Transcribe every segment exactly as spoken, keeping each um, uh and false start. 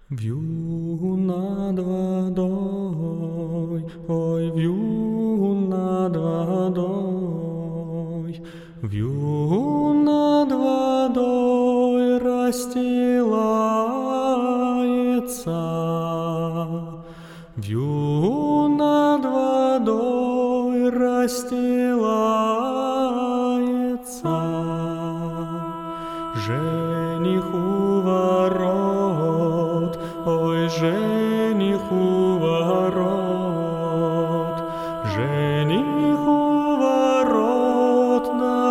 Вью над водой, ой, вью над водой, вью над водой расстилается, вью над водой расстилается, жених у ворот, ой, жених у ворот, жених у ворот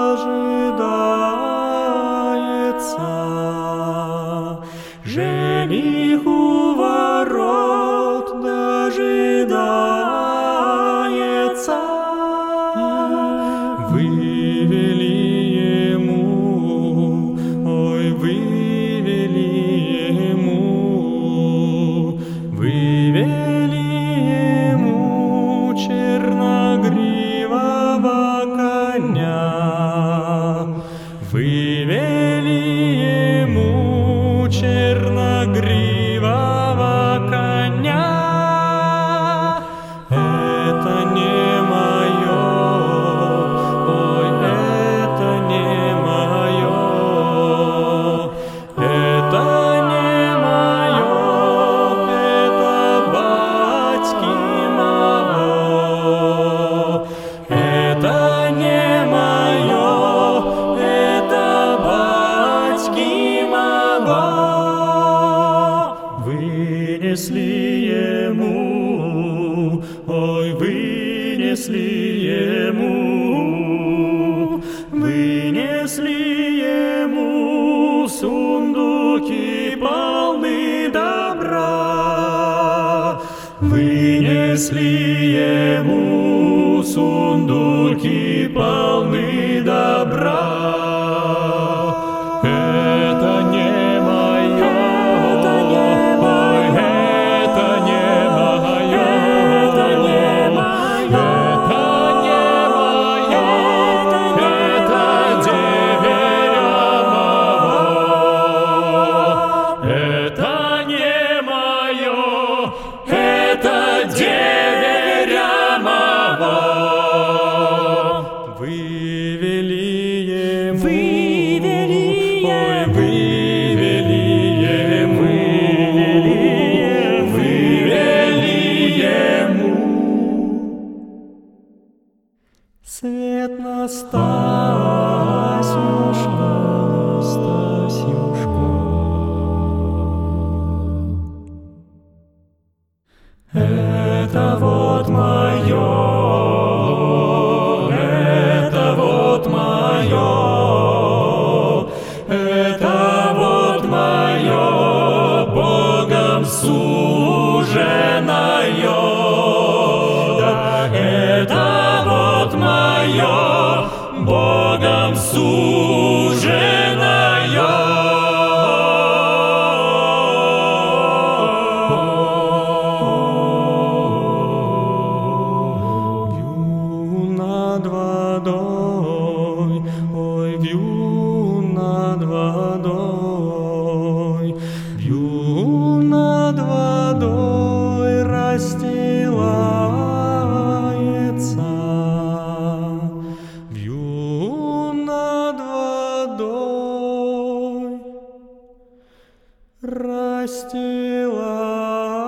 дожидается, жених у ворот дожидается. Вывели ему, ой, вывели ему, вывели ему черногривого коня, вывели ему черногривого коня. Это не мое, ой, это не мое, это не мое, это батьки моего, это не мое, это батьки моего. Вынесли ему, ой, вынесли ему, вынесли ему сундуки полны добра, вынесли ему сундуки полны добра. Это не мое, это не мое, это не мое, это не мое, это не мое, это деверя моего, это не мое, это деверя моего. Вывели ему, вывели, ой, вывели ему, вывели ему. Свет на Стасюшка, Стасюшка. Это вот мое, это вот мое, это вот мое, Богом суженое, да, это вот мое, Богом суженое. Вью над водой, ой, вью над водой, вью над водой расстилается, вью над водой расстилается.